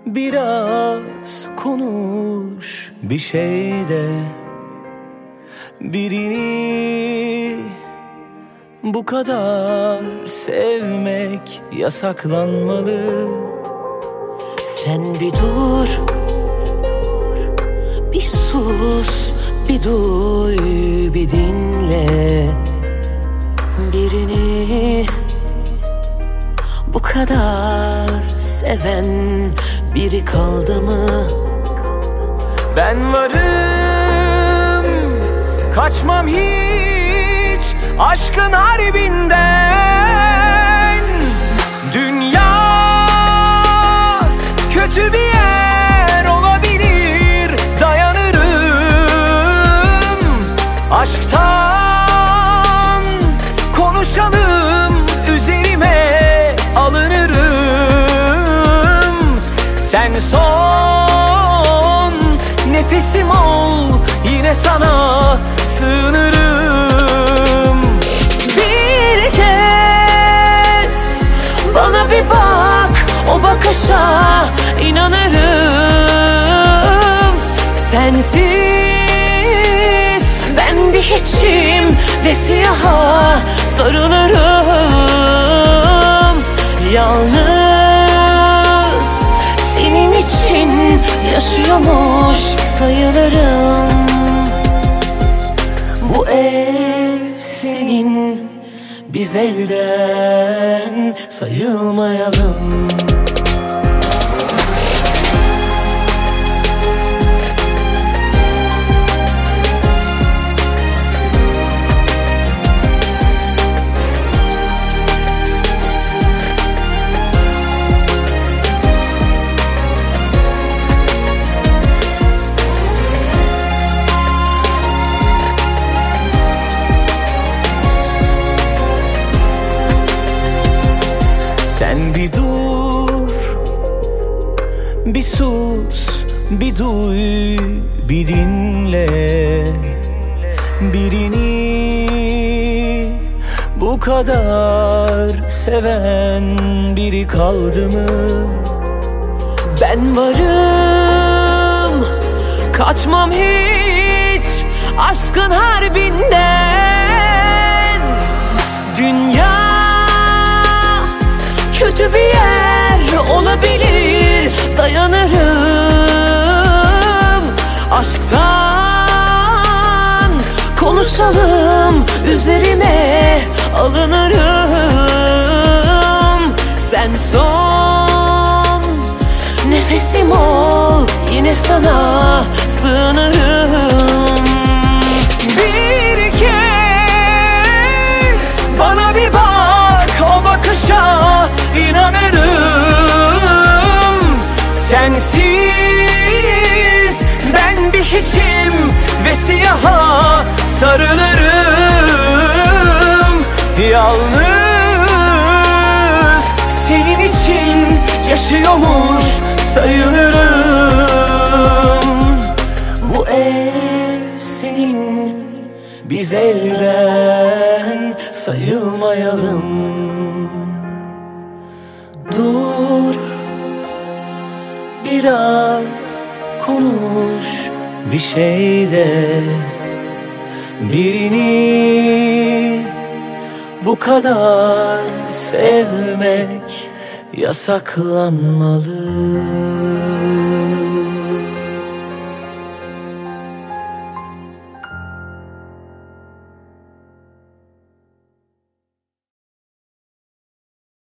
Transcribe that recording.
Biraz konuş bir şeyde, birini bu kadar sevmek yasaklanmalı. Sen bir dur, bir sus, bir duy, bir dinle. Birini bu kadar seven biri kaldı mı? Ben varım, kaçmam hiç aşkın harbinden. Dünya kötü bir yer olabilir, dayanırım. Aşktan konuşalım, üzerime alınırım. Sen son nefesim ol, yine sana sığınırım. Bir kez bana bir bak, o bakışa inanırım. Sensiz ben bir hiçim ve siyaha sarılırım. Yalnız senin için yaşıyormuş sayılırım. Bu ev senin, biz elden sayılmayalım. Sen bir dur, bir sus, bir duy, bir dinle. Birini bu kadar seven biri kaldı mı? Ben varım, kaçmam hiç aşkın harbinden. Dünya kötü bir yer olabilir, dayanırım. Aşktan konuşalım, üzerime alınırım. Sen son nefesim ol, yine sana sığınırım. Bir kez bana bir bak, o bakışa inanırım. Sensiz ben bir hiçim ve siyaha sarılırım. Yalnız senin için yaşıyormuş sayılırım. Bu ev senin, biz elden sayılmayalım. Dur, biraz konuş bir şeyde, birini bu kadar sevmek yasaklanmalı.